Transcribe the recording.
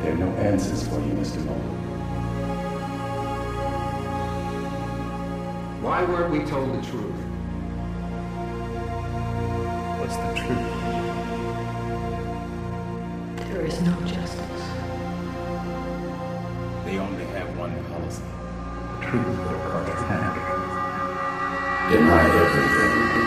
There are no answers for you, Mr. Mogul. Why weren't we told the truth? What's the truth? There is no justice. They only have one policy. The truth their cartels have. Deny everything.